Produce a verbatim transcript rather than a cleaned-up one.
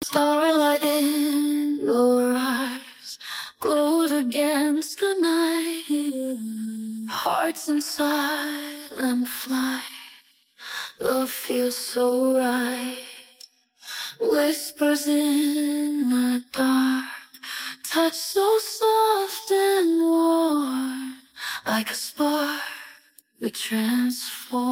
Starlight in your eyes glowed against the night. Hearts in silent flight, love feels so right. Whispers in the dark, touch so soft and warm, like a spark we transform.